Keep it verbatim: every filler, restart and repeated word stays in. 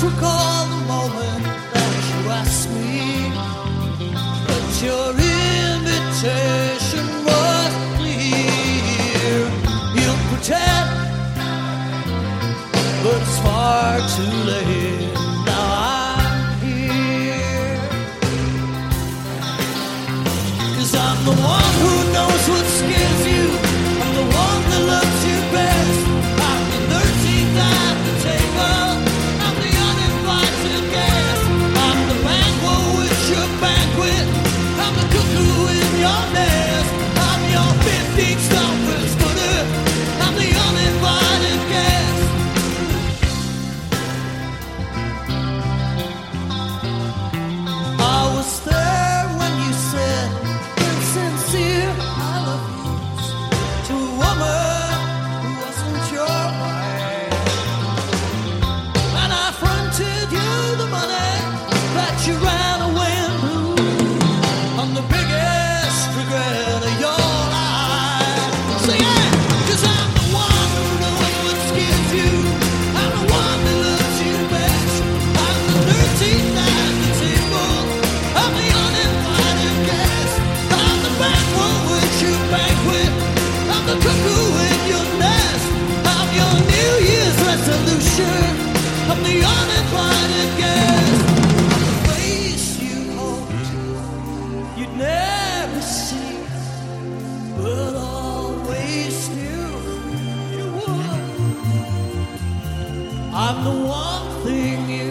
recall the moment that you asked me, but your invitation was clear. You pretend, but it's far too late. Now I'm here, 'cause I'm the one who knows what scares you. I'm the one that loves you best. I'm the thirteenth at the table. I'm the uninvited guest. I'm the banquet with your banquet. I'm the cuckoo in your nest. I'm your fifteenth star whisperer. I'm the uninvited guest. I was there when you said insincere I love yous to a woman who wasn't your wife, and I fronted you the money that you ran away and blew on the biggest regret of your life. So yeah, 'cause I'm the one who knows what scares you. I'm the one that loves you best. I'm the thirteenth at the table. I'm the uninvited guest. I'm the banquet with your banquet. I'm the cuckoo in your nest. I'm your New Year's resolution. I'm the uninvited guest. I'm the face you hoped you'd never see, but always knew you would. I'm the one thing you